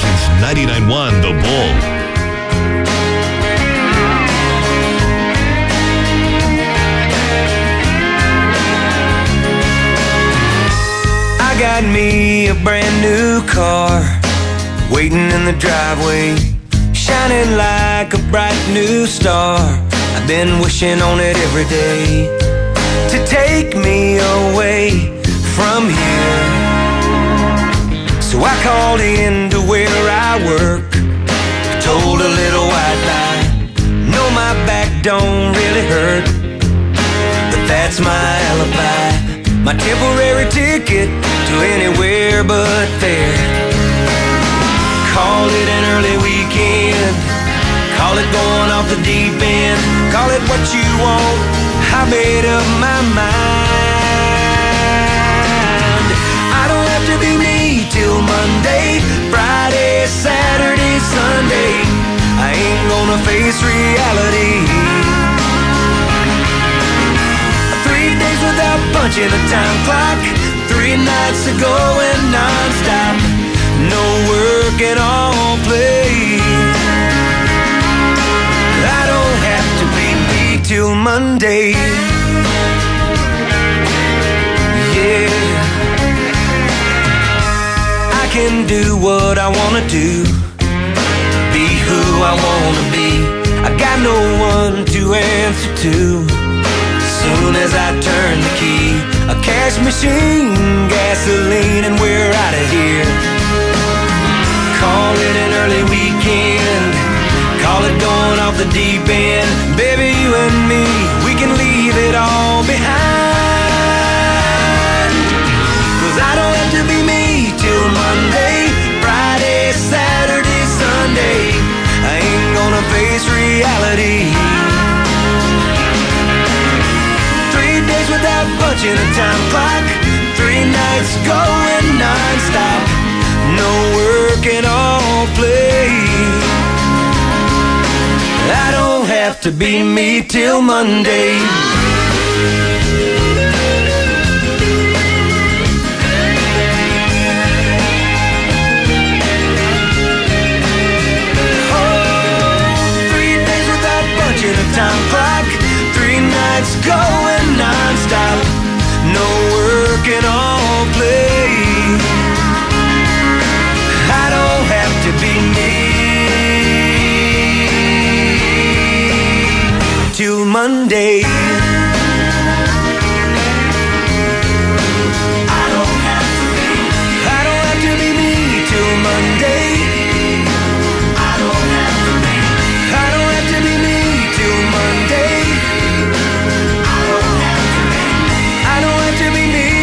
Legends 99.1 The Bull. I got me a brand new car waiting in the driveway, shining like a bright new star. I've been wishing on it every day to take me away from here. So I called in to where I work, told a little white lie. No, my back don't really hurt, but that's my alibi, my temporary ticket to anywhere but there. Call it an early weekend, call it going off the deep end, call it what you want, I made up my mind. I don't have to be me till Monday, Friday, Saturday, Sunday. I ain't gonna face reality. 3 days without punching a time clock, 3 nights of going non-stop, no work and all play. I don't have to be me till Monday. Yeah, I can do what I wanna do, be who I wanna be. I got no one to answer to. Soon as I turn the key, a cash machine, gasoline, and we're out of here. Call it an early weekend, call it going off the deep end. Baby, you and me, we can leave it all behind. 'Cause I don't have to be me till Monday, Friday, Saturday, Sunday. I ain't gonna face reality. 3 days without punching a time clock, 3 nights going non-stop, no work and all play. I don't have to be me till Monday. Time clock, 3 nights going non-stop, no work and all play. I don't have to be me till Monday. I don't have to be me till Monday. I don't have to be me till Monday. I don't have to be me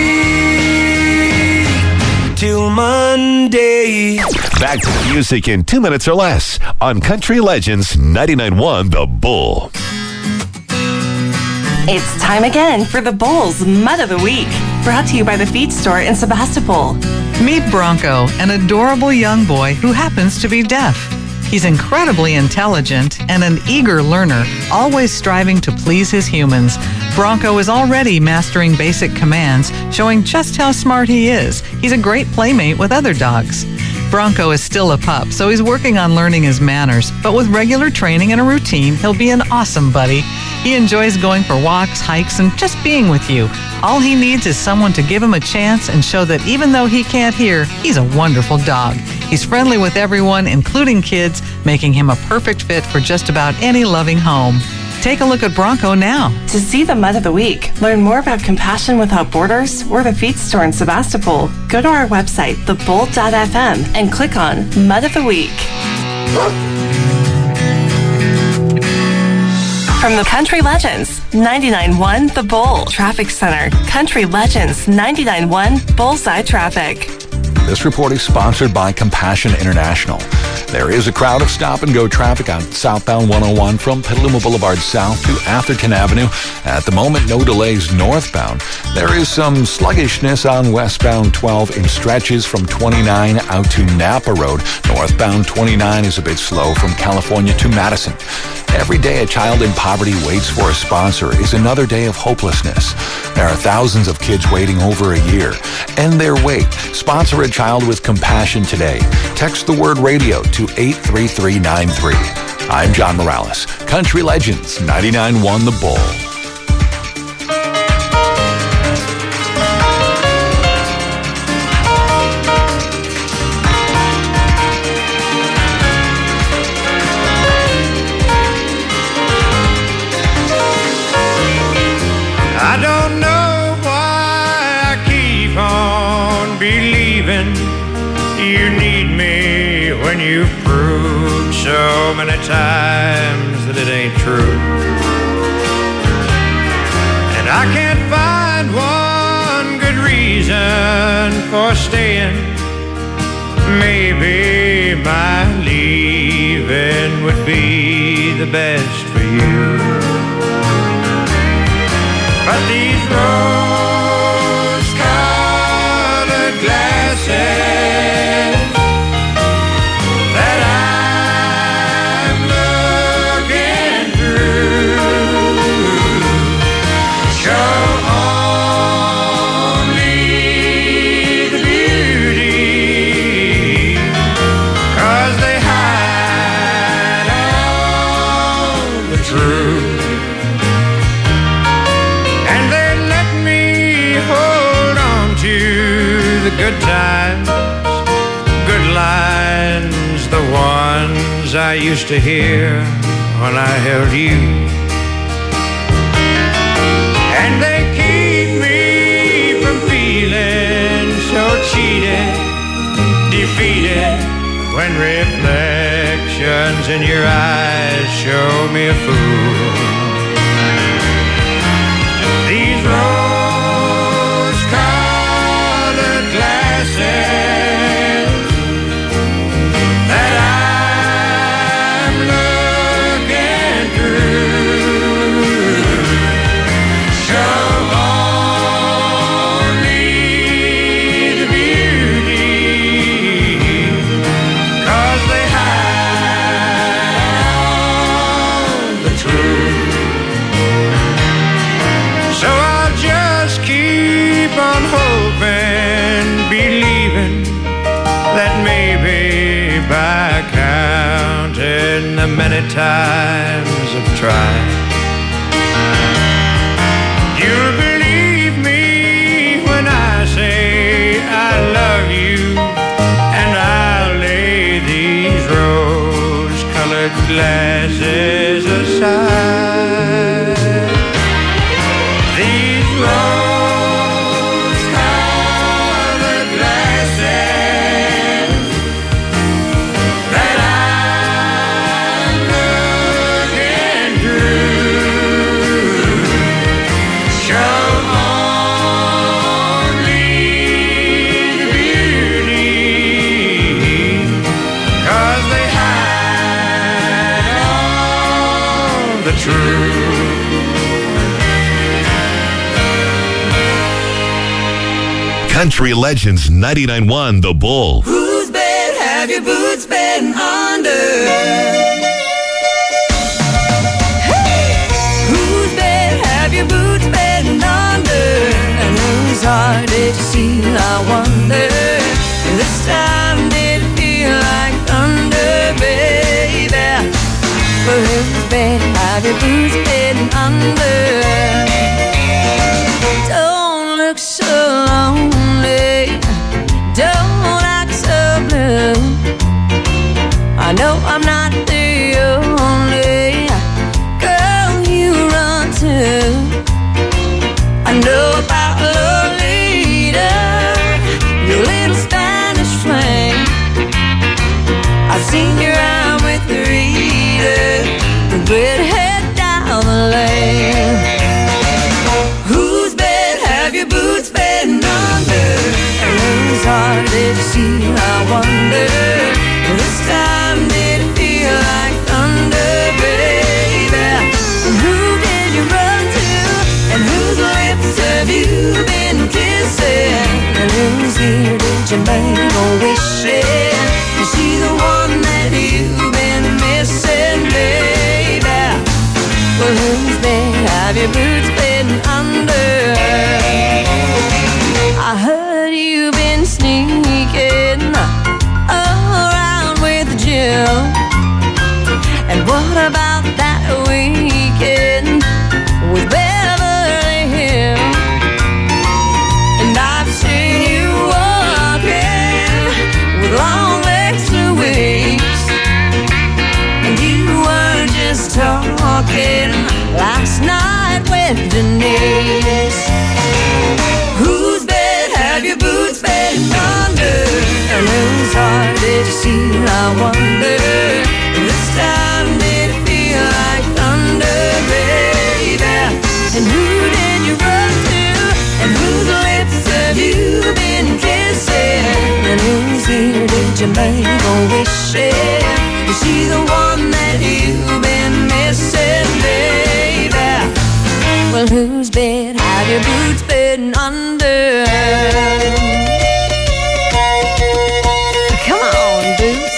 till Monday. Back to the music in 2 minutes or less on Country Legends 99.1 The Bull. It's time again for the Bull's Mud of the Week, brought to you by the Feed Store in Sebastopol. Meet Bronco, an adorable young boy who happens to be deaf. He's incredibly intelligent and an eager learner, always striving to please his humans. Bronco is already mastering basic commands, showing just how smart he is. He's a great playmate with other dogs. Bronco is still a pup, so he's working on learning his manners, but with regular training and a routine, he'll be an awesome buddy. He enjoys going for walks, hikes, and just being with you. All he needs is someone to give him a chance and show that even though he can't hear, he's a wonderful dog. He's friendly with everyone, including kids, making him a perfect fit for just about any loving home. Take a look at Bronco now. To see the Mud of the Week, learn more about Compassion Without Borders or the Feed Store in Sebastopol, go to our website, thebull.fm, and click on Mud of the Week. From the Country Legends 99.1 The Bull Traffic Center, Country Legends 99.1 Bullseye Traffic. This report is sponsored by Compassion International. There is a crowd of stop-and-go traffic on southbound 101 from Petaluma Boulevard south to Atherton Avenue. At the moment, no delays northbound. There is some sluggishness on westbound 12 in stretches from 29 out to Napa Road. Northbound 29 is a bit slow from California to Madison. Every day a child in poverty waits for a sponsor is another day of hopelessness. There are thousands of kids waiting over a year. End their wait. Sponsor a child with compassion today. Text the word radio to 83393. I'm John Morales. Country Legends 99.1 The Bull. I don't know why I keep on believing you need me when you've proved so many times that it ain't true. And I can't find one good reason for staying. Maybe my leaving would be the best for you. But these rose-colored glasses that I'm looking through show only the beauty, 'cause they hide all the truth. The good times, good lines, the ones I used to hear when I held you. And they keep me from feeling so cheated, defeated, when reflections in your eyes show me a fool. These glasses that I'm looking through show only the beauty, 'cause they hide all the truth. So I'll just keep on hoping, believing that maybe by counting the many times I've tried, you'll believe me when I say I love you, and I'll lay these rose-colored glasses aside. These rose-colored glasses that I'm looking through show only the beauty, 'cause they hide all the truth. Country Legends 99.1 The Bull. Whose bed have your boots been under? Hey! Whose bed have your boots been under? And whose heart did you see, I wonder? This time did it feel like thunder, baby? But whose bed have your boots been under? Don't look so lonely, don't act so blue. I know I'm not the only girl you run to. I know about Lolita, your little Spanish flame. I've seen you out with Rita, the redhead down the lane. Whose bed have your boots been under? And whose heart did you see, I wonder? This time did it feel like thunder, baby? And who did you run to? And whose lips have you been kissing? And whose ear did you make a wish in? Is she the one that you've been missing, baby? did you make a wish? Is she the one that you've been missing, baby? Well, whose bed have your boots been under? Come on, Boots.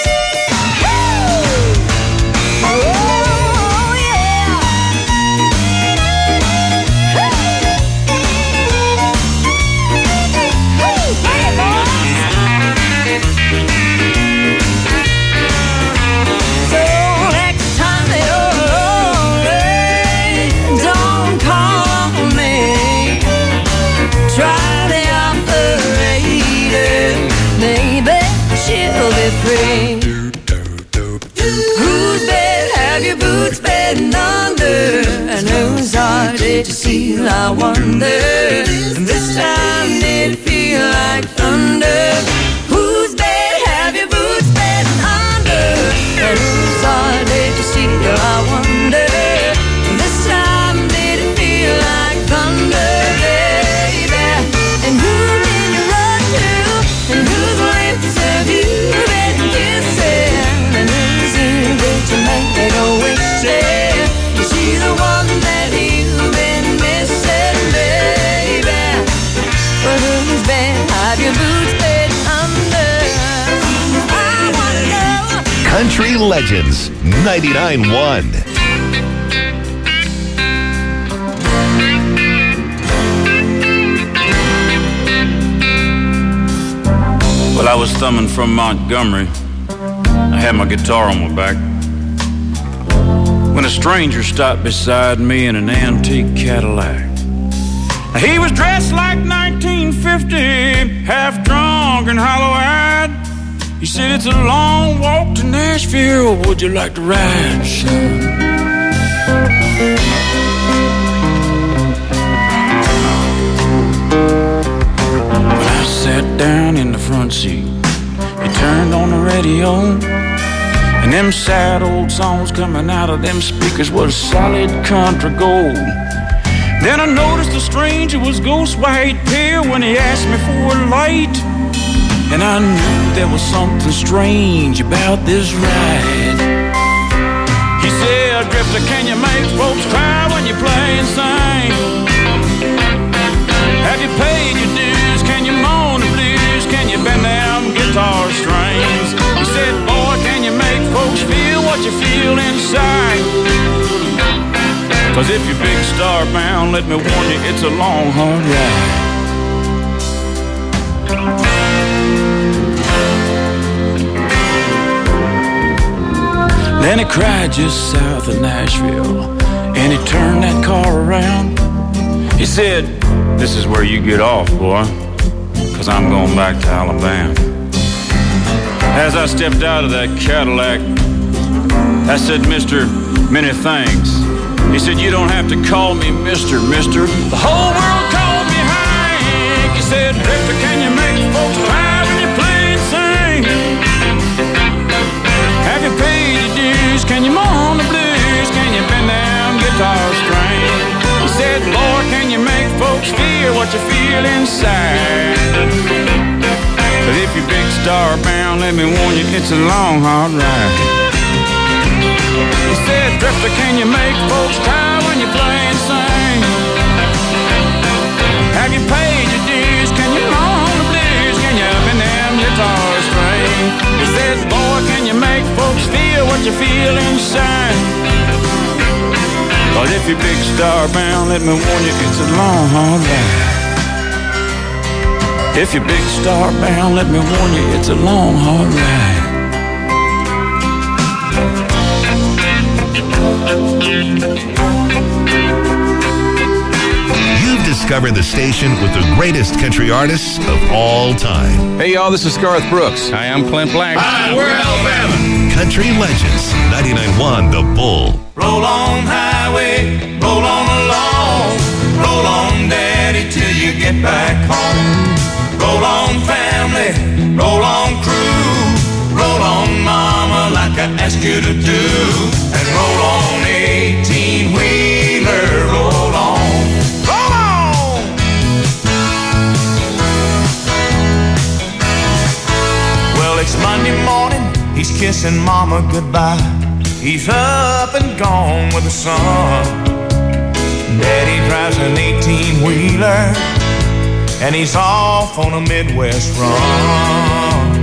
Whose bed have your boots been under? And whose heart did you seal, I wonder? And this time did it feel like thunder? Whose bed have your boots been under? And whose heart did you seal, I wonder? And this time did it feel like thunder, baby? And who did you run to? And whose lips have you been kissing? And whose ear did you make a wish? Is she the one that you've been missing, baby? Well, whose bed have your boots been under? I wanna know. Country Legends 99.1. Well, I was thumbing from Montgomery. I had my guitar on my back when a stranger stopped beside me in an antique Cadillac. He was dressed like 1950, half drunk and hollow-eyed. He said, "It's a long walk to Nashville. Would you like to ride, son?" Well, I sat down in the front seat. He turned on the radio, and them sad old songs coming out of them speakers was solid country gold. Then I noticed the stranger was ghost white pale when he asked me for a light. And I knew there was something strange about this ride. He said, "Drifter, can you make folks cry when you play and sing? Have you paid your dues? Can you moan the blues? Can you bend them guitar strings?" He said, "Boy, can you make folks feel what you feel inside? 'Cause if you're big star bound, let me warn you, it's a long, hard ride." Then he cried just south of Nashville, and he turned that car around. He said, "This is where you get off, boy, 'cause I'm going back to Alabama." As I stepped out of that Cadillac, I said, "Mister, many thanks." He said, "You don't have to call me Mister. The whole world called me Hank." He said, "Drifter, can you make folks cry when you play and sing? Have you paid your dues? Can you moan the blues? Can you bend them guitar strings?" He said, "Lord, can you make folks feel what you feel inside? But if you're big star bound, let me warn you, it's a long, hard ride." He said, "Drifter, can you make folks cry when you play and sing? Have you paid your dues? Can you moan the blues? Can you bend them guitar strings?" He said, "Boy, can you make folks feel what you feel inside? But if you're big star bound, let me warn you, it's a long, hard ride. If you're big star bound, let me warn you, it's a long, hard ride." You've discovered the station with the greatest country artists of all time. Hey, y'all, this is Garth Brooks. Hi, I'm Clint Black. Hi, we're Alabama. Country Legends 99.1 The Bull. Roll on highway, roll on along, roll on daddy till you get back home. Roll on family, roll on crew, roll on mama like I asked you to do. And roll on 18-wheeler, roll on, roll on. Well, it's Monday he's kissing mama goodbye. He's up and gone with the sun. Daddy drives an 18-wheeler, and he's off on a Midwest run.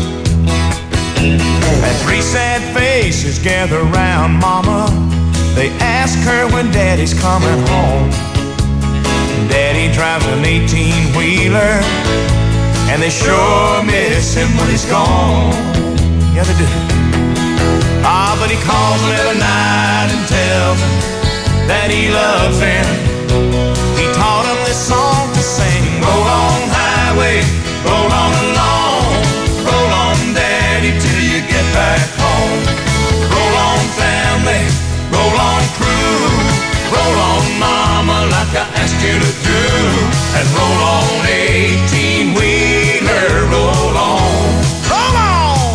And three sad faces gather around mama. They ask her when daddy's coming home. Daddy drives an 18-wheeler, and they sure miss him when he's gone. Yeah, they do. Ah, but he calls them every night and tells them that he loves them. He taught them this song to sing. Roll on highway, roll on along, roll on daddy till you get back home. Roll on family, roll on crew, roll on mama like I asked you to do. And roll on 18-wheeler, roll on, roll on.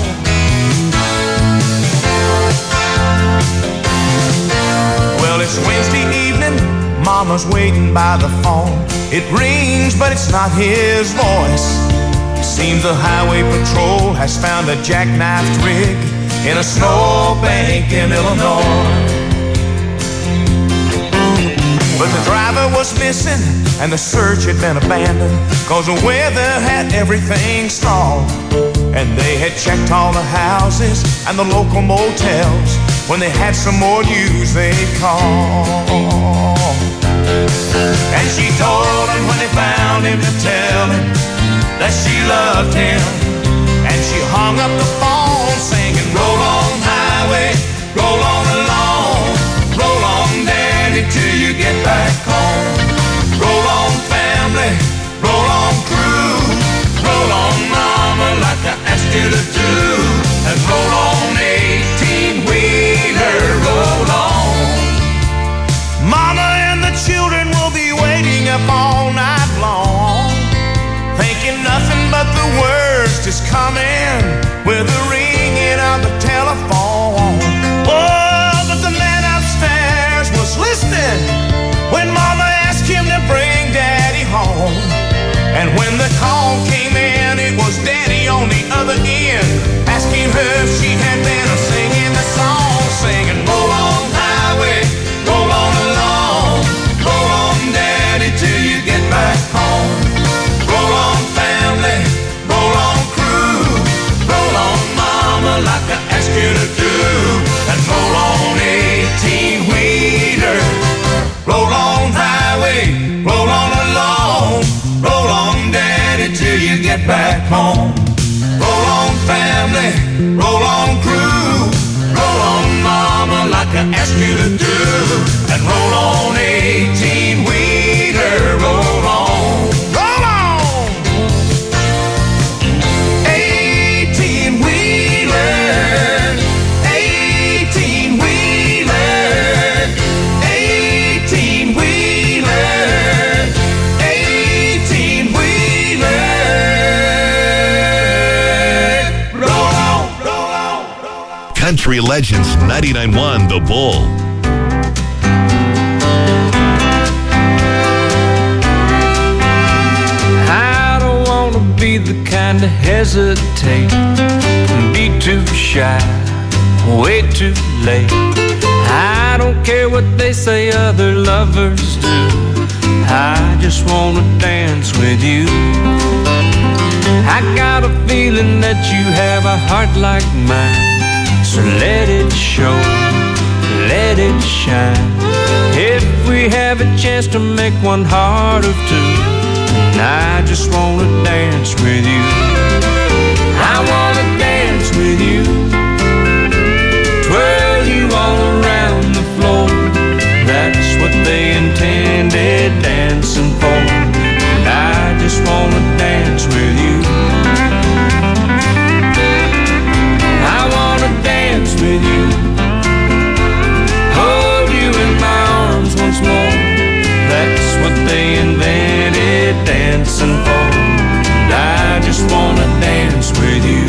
Well, it's Wednesday evening, mama's waiting by the phone. It rings, but it's not his voice. Seems the highway patrol has found a jackknifed rig in a snowbank in Illinois. But the driver was missing and the search had been abandoned, 'cause the weather had everything stalled. And they had checked all the houses and the local motels. When they had some more news they'd call. And she told him when they found him to tell him that she loved him. And she hung up the phone singing, roll on highway, roll on along, roll on daddy till you get back home. Roll on family, roll on crew, roll on mama like I asked you to do. And roll on 18-wheeler, roll on. Mama and the children will be waiting up all night long, thinking nothing but the worst is coming with the ringing of the telephone. Oh, but the man upstairs was listening when mama asked him to bring daddy home. And when the call came in, it was daddy on the other end, asking her if she had been singing the song, singing, roll on highway, roll on along, roll on daddy till you get back home. Roll on family, roll on crew, roll on mama like I asked you to do. And roll on 18-wheeler, roll on highway, roll on along, roll on daddy till you get back home. Roll on family, roll on crew, roll on mama like I asked you to do. And roll on 18-wheeler, roll on, roll on. 18-wheeler, 18-wheeler, 18-wheeler, 18-wheeler. Roll on, roll on, roll on. Country Legends 99.1 The Bull. Be the kind to hesitate and be too shy, way too late. I don't care what they say other lovers do, I just wanna dance with you. I got a feeling that you have a heart like mine, so let it show, let it shine. If we have a chance to make one heart of two, I just wanna dance with you. I wanna dance with you, twirl you all around the floor. That's what they intended dancing for. And I just wanna dance with you. I wanna dance with you, hold you in my arms once more. That's what they invented dancing for. And I just wanna dance with you.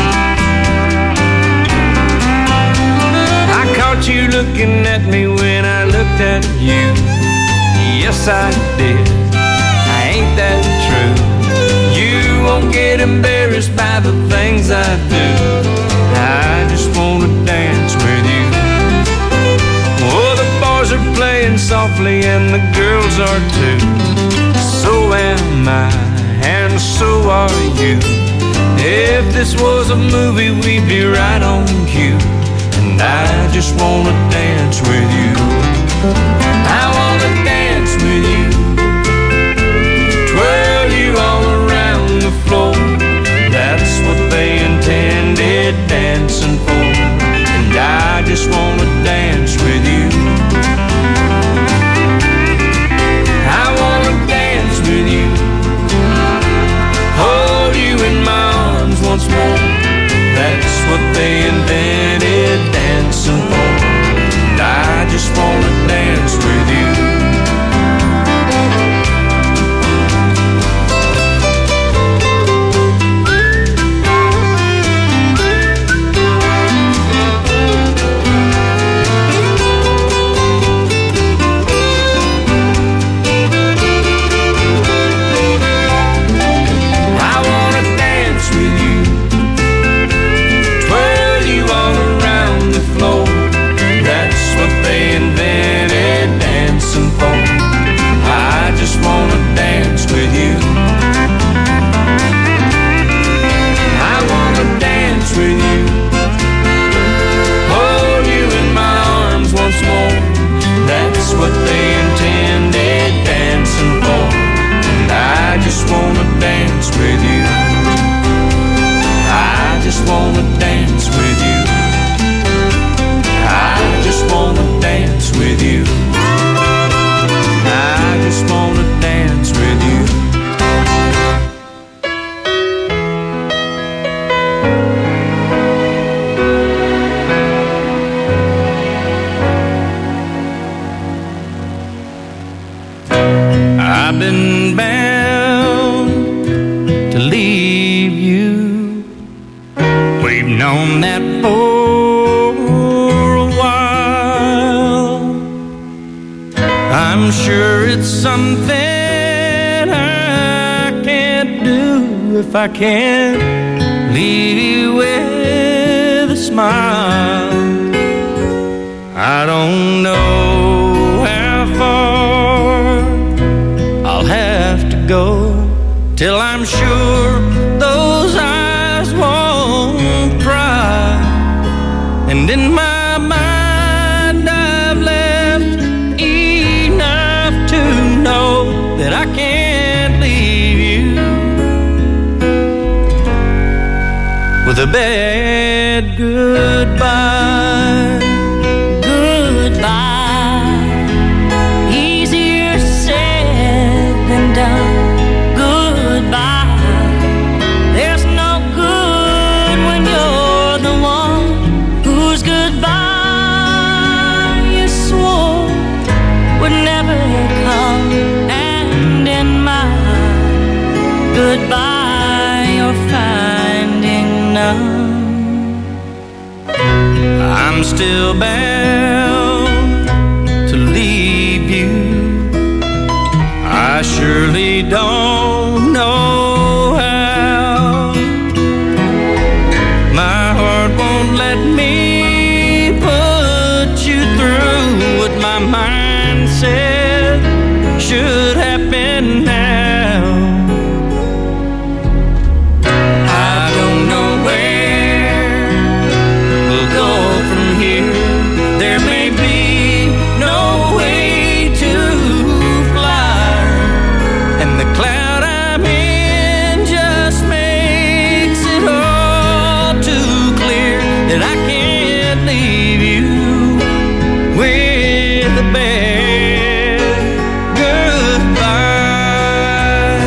I caught you looking at me when I looked at you. Yes, I did. Ain't that true? You won't get embarrassed by the things I do. I the girls are too. So am I, and so are you. If this was a movie, we'd be right on cue. And I just wanna dance with you. I wanna dance with you, twirl you all around the floor. That's what they intended dancing for. And I just wanna dance with you. I wanna dance with you, hold you in my arms once more. That's what they invented dancing for. And I just wanna dance with you. What they intended dancing for. And I just wanna dance with you. I just wanna dance with you. I just wanna dance with you. I just wanna dance with you. I've been bound to leave you. We've known that for a while. I'm sure it's something I can't do if I can't leave you with a smile. I don't know how far I'll have to go till I'm sure those eyes won't cry. And in my mind I've left enough to know that I can't leave you with a bad goodbye. Goodbye, easier said than done. Goodbye, there's no good when you're the one whose goodbye you swore would never come. And in my goodbye you're finding none. I'm still bound to leave you. I surely don't know how. My heart won't let me put you through what my mind said should happen now. I don't know where we'll go from here. There may be no way to fly, and the cloud I'm in just makes it all too clear that I can't leave you with a bad goodbye.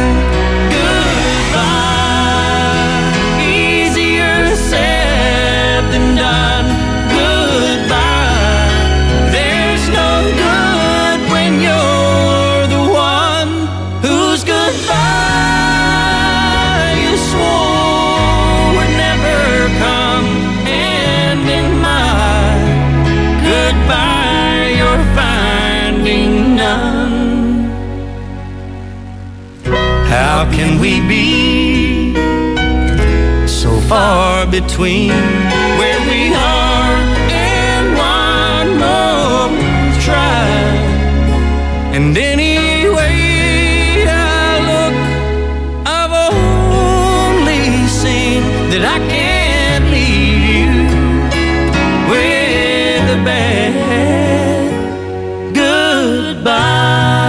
Goodbye, easier said than done. Goodbye, there's no good when you're the one whose goodbye you swore would never come. And in my goodbye you're finding none. How can we be so far between where we are and one more try? And any way I look, I've only seen that I can't leave you with a bad goodbye.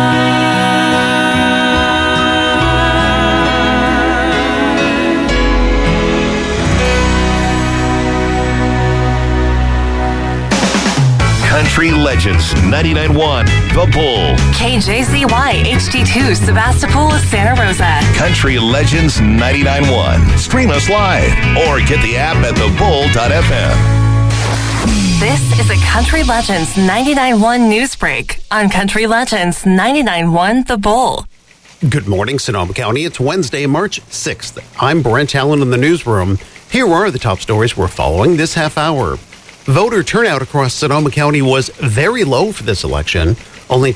Country Legends 99.1 The Bull. KJZY HD2 Sebastopol, Santa Rosa. Country Legends 99.1. Stream us live or get the app at thebull.fm. This is a Country Legends 99.1 news break on Country Legends 99.1 The Bull. Good morning, Sonoma County. It's Wednesday, March 6th. I'm Brent Allen in the newsroom. Here are the top stories we're following this half hour. Voter turnout across Sonoma County was very low for this election, only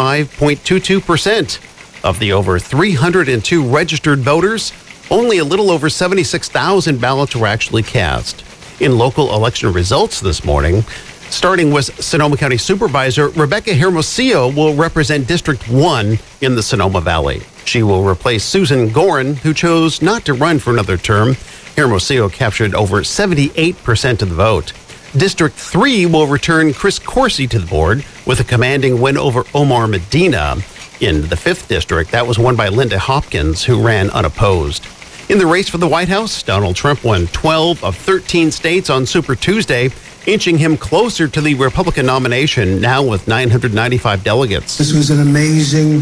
25.22%. Of the over 302 registered voters, only a little over 76,000 ballots were actually cast. In local election results this morning, starting with Sonoma County Supervisor Rebecca Hermosillo will represent District 1 in the Sonoma Valley. She will replace Susan Gorin, who chose not to run for another term. Hermosillo captured over 78% of the vote. District 3 will return Chris Corsi to the board with a commanding win over Omar Medina. In the 5th district, that was won by Linda Hopkins, who ran unopposed. In the race for the White House, Donald Trump won 12 of 13 states on Super Tuesday, inching him closer to the Republican nomination, now with 995 delegates. This was an amazing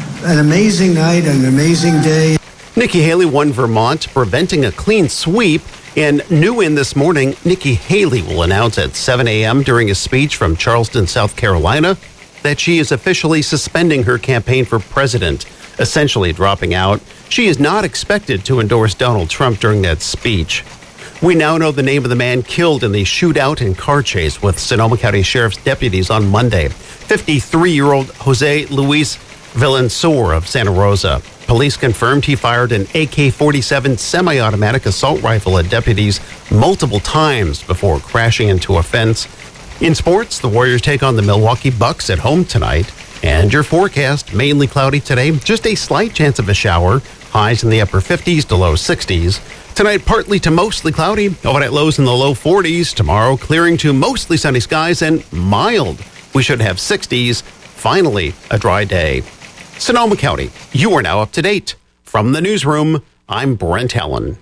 night, an amazing day. Nikki Haley won Vermont, preventing a clean sweep. And new in this morning, Nikki Haley will announce at 7 a.m. during a speech from Charleston, South Carolina, that she is officially suspending her campaign for president, essentially dropping out. She is not expected to endorse Donald Trump during that speech. We now know the name of the man killed in the shootout and car chase with Sonoma County Sheriff's deputies on Monday, 53-year-old Jose Luis Villansor of Santa Rosa. Police confirmed he fired an AK-47 semi-automatic assault rifle at deputies multiple times before crashing into a fence. In sports, the Warriors take on the Milwaukee Bucks at home tonight. And your forecast, mainly cloudy today, just a slight chance of a shower. Highs in the upper 50s to low 60s. Tonight, partly to mostly cloudy, overnight lows in the low 40s. Tomorrow, clearing to mostly sunny skies and mild. We should have 60s. Finally, a dry day. Sonoma County, you are now up to date. From the newsroom, I'm Brent Allen.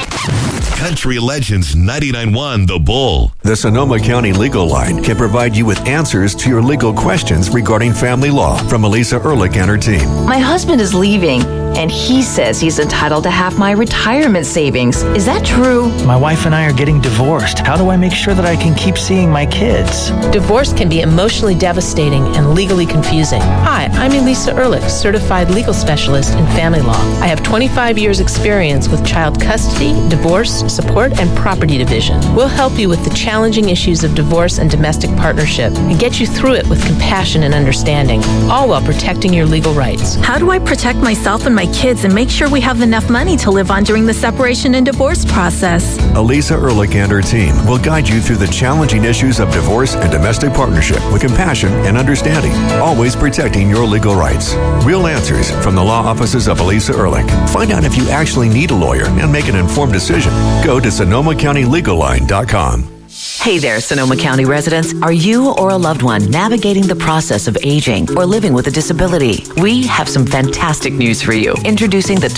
Country Legends 99.1 The Bull. The Sonoma County Legal Line can provide you with answers to your legal questions regarding family law from Elisa Ehrlich and her team. My husband is leaving, and he says he's entitled to half my retirement savings. Is that true? My wife and I are getting divorced. How do I make sure that I can keep seeing my kids? Divorce can be emotionally devastating and legally confusing. Hi, I'm Elisa Ehrlich, certified legal specialist in family law. I have 25 years experience with child custody, divorce, support, and property division. We'll help you with the challenging issues of divorce and domestic partnership and get you through it with compassion and understanding, all while protecting your legal rights. How do I protect myself and my kids and make sure we have enough money to live on during the separation and divorce process? Elisa Ehrlich and her team will guide you through the challenging issues of divorce and domestic partnership with compassion and understanding, always protecting your legal rights. Real answers from the law offices of Elisa Ehrlich. Find out if you actually need a lawyer and make an informed decision. Go to SonomaCountyLegalLine.com. Hey there, Sonoma County residents. Are you or a loved one navigating the process of aging or living with a disability? We have some fantastic news for you. Introducing the